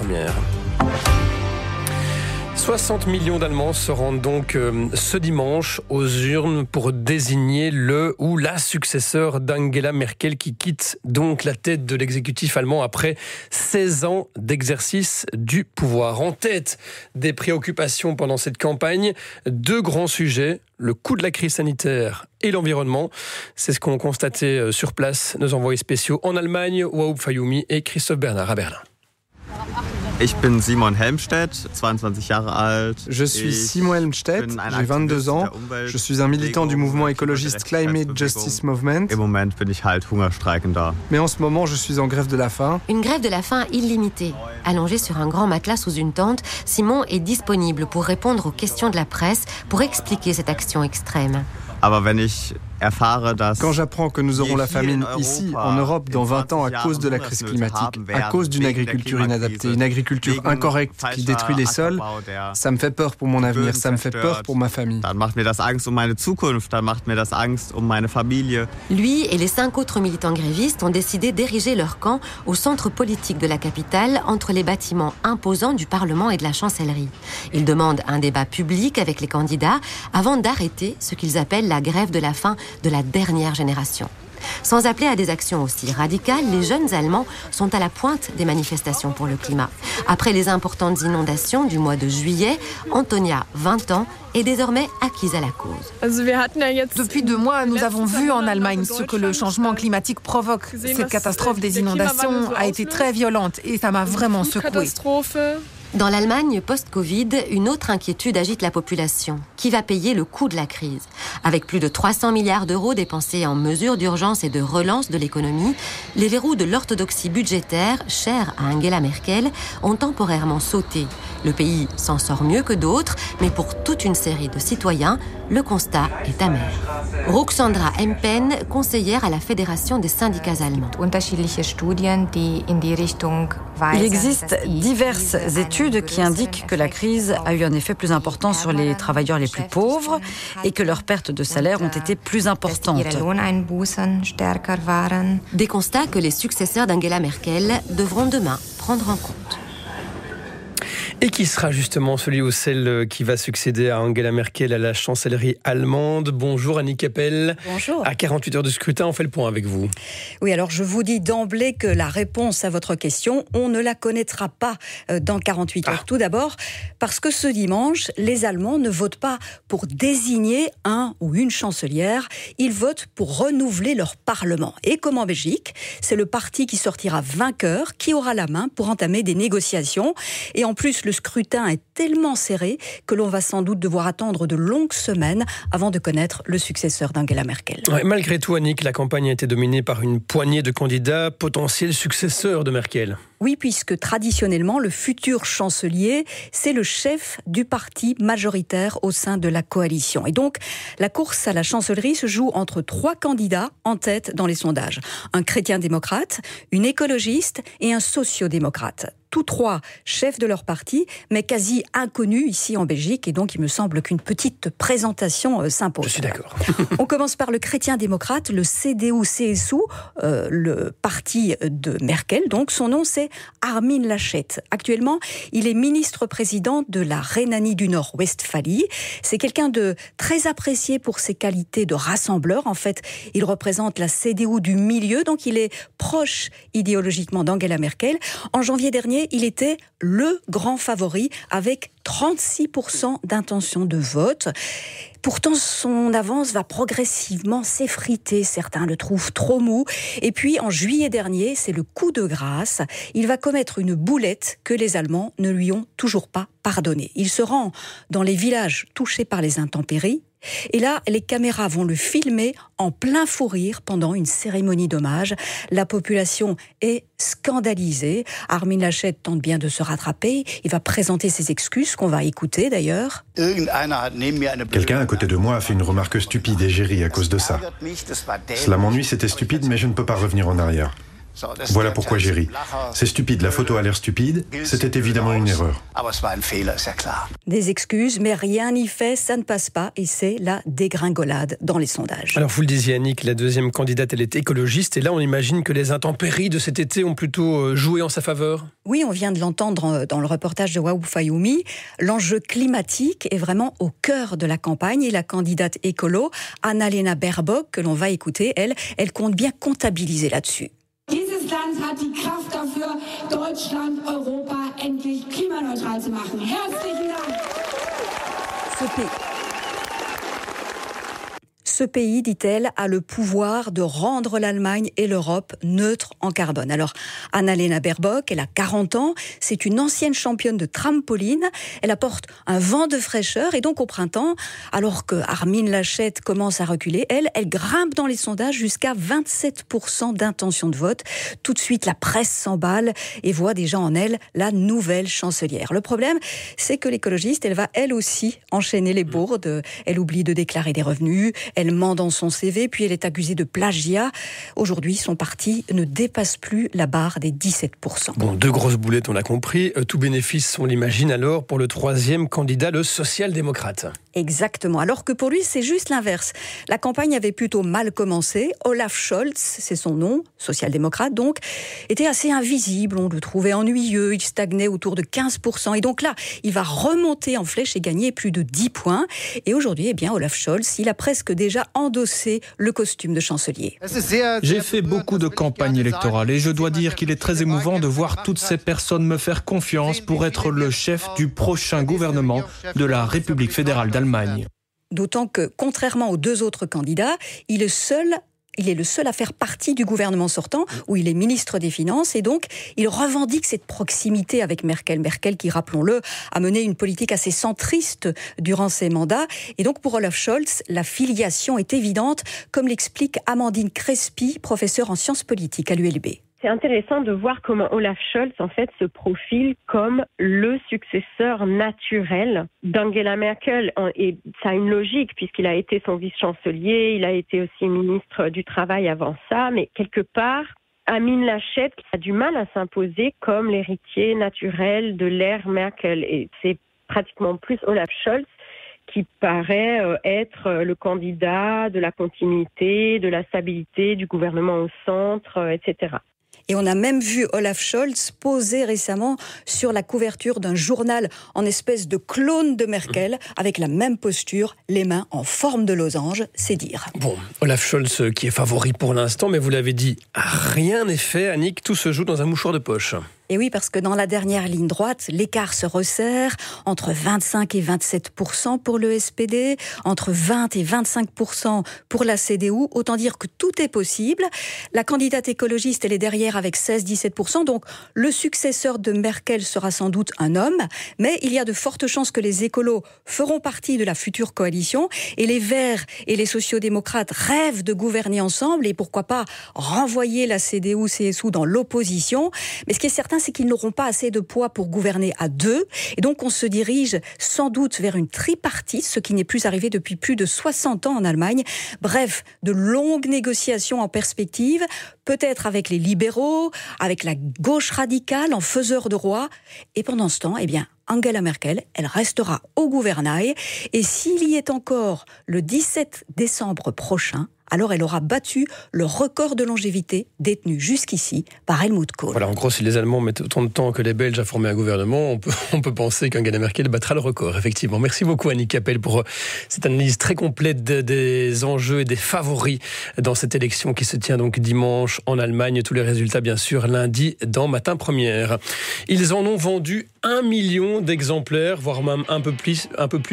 première. 60 millions d'Allemands se rendent donc ce dimanche aux urnes pour désigner le ou la successeur d'Angela Merkel qui quitte donc la tête de l'exécutif allemand après 16 ans d'exercice du pouvoir. En tête des préoccupations pendant cette campagne, 2 grands sujets, le coût de la crise sanitaire et l'environnement. C'est ce qu'ont constaté sur place nos envoyés spéciaux en Allemagne, Waoub Fayoumi et Christophe Bernard à Berlin. Ich bin Simon Helmstedt, 22 Jahre alt. Je suis Simon Helmstedt, j'ai 22 ans. Je suis un militant du mouvement écologiste Climate Justice Movement. Im Moment bin ich halt Hungerstreikender. Mais en ce moment, je suis en grève de la faim. Une grève de la faim illimitée. Allongé sur un grand matelas sous une tente, Simon est disponible pour répondre aux questions de la presse, pour expliquer cette action extrême. Aber wenn ich erfahre, dass Quand j'apprends que nous aurons la famine ici, en Europe, dans 20 ans, à cause de la crise climatique, à cause d'une agriculture inadaptée, une agriculture incorrecte qui détruit les sols, ça me fait peur pour mon avenir, ça me fait peur pour ma famille. Dann macht mir das Angst meine Zukunft, dann macht mir das Angst meine Familie. Lui et les 5 autres militants grévistes ont décidé d'ériger leur camp au centre politique de la capitale, entre les bâtiments imposants du Parlement et de la chancellerie. Ils demandent un débat public avec les candidats avant d'arrêter ce qu'ils appellent la grève de la faim de la dernière génération. Sans appeler à des actions aussi radicales, les jeunes Allemands sont à la pointe des manifestations pour le climat. Après les importantes inondations du mois de juillet, Antonia, 20 ans, est désormais acquise à la cause. Depuis 2 mois, nous avons vu en Allemagne ce que le changement climatique provoque. Cette catastrophe des inondations a été très violente et ça m'a vraiment secouée. Dans l'Allemagne post-Covid, une autre inquiétude agite la population. Qui va payer le coût de la crise ? Avec plus de 300 milliards d'euros dépensés en mesures d'urgence et de relance de l'économie, les verrous de l'orthodoxie budgétaire, chers à Angela Merkel, ont temporairement sauté. Le pays s'en sort mieux que d'autres, mais pour toute une série de citoyens, le constat est amer. Ruxandra Empen, conseillère à la Fédération des syndicats allemands. Il existe diverses études qui indiquent que la crise a eu un effet plus important sur les travailleurs les plus pauvres et que leurs pertes de salaire ont été plus importantes. Des constats que les successeurs d'Angela Merkel devront demain prendre en compte. Et qui sera justement celui ou celle qui va succéder à Angela Merkel à la chancellerie allemande. Bonjour Annie Keppel. Bonjour. À 48 heures de scrutin, on fait le point avec vous. Oui, alors je vous dis d'emblée que la réponse à votre question, on ne la connaîtra pas dans 48 heures. Tout d'abord, parce que ce dimanche, les Allemands ne votent pas pour désigner un ou une chancelière, ils votent pour renouveler leur parlement. Et comme en Belgique, c'est le parti qui sortira vainqueur qui aura la main pour entamer des négociations. Et en plus, le scrutin est tellement serré que l'on va sans doute devoir attendre de longues semaines avant de connaître le successeur d'Angela Merkel. Ouais, malgré tout, Annick, la campagne a été dominée par une poignée de candidats potentiels successeurs de Merkel. Oui, puisque traditionnellement, le futur chancelier, c'est le chef du parti majoritaire au sein de la coalition. Et donc, la course à la chancellerie se joue entre 3 candidats en tête dans les sondages. Un chrétien-démocrate, une écologiste et un sociodémocrate. Tous 3 chefs de leur parti, mais quasi inconnus ici en Belgique. Et donc, il me semble qu'une petite présentation s'impose. Je suis d'accord. On commence par le chrétien-démocrate, le CDU-CSU, le parti de Merkel. Donc, son nom, c'est Armin Laschet. Actuellement, il est ministre-président de la Rhénanie du Nord-Westphalie. C'est quelqu'un de très apprécié pour ses qualités de rassembleur. En fait, il représente la CDU du milieu, donc il est proche idéologiquement d'Angela Merkel. En janvier dernier, il était le grand favori avec 36% d'intention de vote. Pourtant, son avance va progressivement s'effriter. Certains le trouvent trop mou. Et puis, en juillet dernier, c'est le coup de grâce. Il va commettre une boulette que les Allemands ne lui ont toujours pas pardonnée. Il se rend dans les villages touchés par les intempéries. Et là, les caméras vont le filmer en plein fou rire pendant une cérémonie d'hommage. La population est scandalisée. Armin Laschet tente bien de se rattraper. Il va présenter ses excuses, qu'on va écouter d'ailleurs. Quelqu'un à côté de moi a fait une remarque stupide et j'ai ri à cause de ça. Cela m'ennuie, c'était stupide, mais je ne peux pas revenir en arrière. Voilà pourquoi j'ai ri. C'est stupide, la photo a l'air stupide, c'était évidemment une erreur. Des excuses, mais rien n'y fait, ça ne passe pas et c'est la dégringolade dans les sondages. Alors vous le disiez Annick, la deuxième candidate elle est écologiste et là on imagine que les intempéries de cet été ont plutôt joué en sa faveur. Oui, on vient de l'entendre dans le reportage de Waou Fayoumi. L'enjeu climatique est vraiment au cœur de la campagne et la candidate écolo, Annalena Baerbock, que l'on va écouter, elle compte bien comptabiliser là-dessus. Dieses Land hat die Kraft dafür, Deutschland, Europa endlich klimaneutral zu machen. Herzlichen Dank. Ce pays, dit-elle, a le pouvoir de rendre l'Allemagne et l'Europe neutres en carbone. Alors, Annalena Baerbock, elle a 40 ans, c'est une ancienne championne de trampoline, elle apporte un vent de fraîcheur et donc au printemps, alors que Armin Laschet commence à reculer, elle grimpe dans les sondages jusqu'à 27% d'intention de vote. Tout de suite, la presse s'emballe et voit déjà en elle la nouvelle chancelière. Le problème, c'est que l'écologiste, elle va elle aussi enchaîner les bourdes, elle oublie de déclarer des revenus, elle ment dans son CV, puis elle est accusée de plagiat. Aujourd'hui, son parti ne dépasse plus la barre des 17%. Bon, deux grosses boulettes, on l'a compris. Tout bénéfice, on l'imagine alors, pour le troisième candidat, le social-démocrate. Exactement, alors que pour lui, c'est juste l'inverse. La campagne avait plutôt mal commencé. Olaf Scholz, c'est son nom, social-démocrate donc, était assez invisible, on le trouvait ennuyeux, il stagnait autour de 15%. Et donc là, il va remonter en flèche et gagner plus de 10 points. Et aujourd'hui, Olaf Scholz, il a presque déjà endossé le costume de chancelier. J'ai fait beaucoup de campagnes électorales et je dois dire qu'il est très émouvant de voir toutes ces personnes me faire confiance pour être le chef du prochain gouvernement de la République fédérale d'Allemagne. D'autant que, contrairement aux deux autres candidats, il est le seul à faire partie du gouvernement sortant, où il est ministre des Finances, et donc il revendique cette proximité avec Merkel. Merkel qui, rappelons-le, a mené une politique assez centriste durant ses mandats. Et donc pour Olaf Scholz, la filiation est évidente, comme l'explique Amandine Crespi, professeure en sciences politiques à l'ULB. C'est intéressant de voir comment Olaf Scholz, en fait, se profile comme le successeur naturel d'Angela Merkel. Et ça a une logique, puisqu'il a été son vice-chancelier, il a été aussi ministre du Travail avant ça, mais quelque part, Armin Laschet a du mal à s'imposer comme l'héritier naturel de l'ère Merkel. Et c'est pratiquement plus Olaf Scholz qui paraît être le candidat de la continuité, de la stabilité, du gouvernement au centre, etc. Et on a même vu Olaf Scholz poser récemment sur la couverture d'un journal en espèce de clone de Merkel, avec la même posture, les mains en forme de losange, c'est dire. Bon, Olaf Scholz qui est favori pour l'instant, mais vous l'avez dit, rien n'est fait, Annick, tout se joue dans un mouchoir de poche. Et oui, parce que dans la dernière ligne droite, l'écart se resserre entre 25 et 27% pour le SPD, entre 20 et 25% pour la CDU. Autant dire que tout est possible. La candidate écologiste, elle est derrière avec 16-17%. Donc, le successeur de Merkel sera sans doute un homme. Mais il y a de fortes chances que les écolos feront partie de la future coalition. Et les Verts et les sociodémocrates rêvent de gouverner ensemble. Et pourquoi pas renvoyer la CDU-CSU dans l'opposition. Mais ce qui est certain, c'est qu'ils n'auront pas assez de poids pour gouverner à deux. Et donc, on se dirige sans doute vers une tripartite, ce qui n'est plus arrivé depuis plus de 60 ans en Allemagne. Bref, de longues négociations en perspective, peut-être avec les libéraux, avec la gauche radicale en faiseur de roi. Et pendant ce temps, Angela Merkel, elle restera au gouvernail. Et s'il y est encore le 17 décembre prochain, alors elle aura battu le record de longévité détenu jusqu'ici par Helmut Kohl. Voilà, en gros, si les Allemands mettent autant de temps que les Belges à former un gouvernement, on peut penser qu'Angela Merkel battra le record, effectivement. Merci beaucoup Annick Capel pour cette analyse très complète des enjeux et des favoris dans cette élection qui se tient donc dimanche en Allemagne. Tous les résultats, bien sûr, lundi dans Matin Première. Ils en ont vendu 1 million d'exemplaires, voire même un peu plus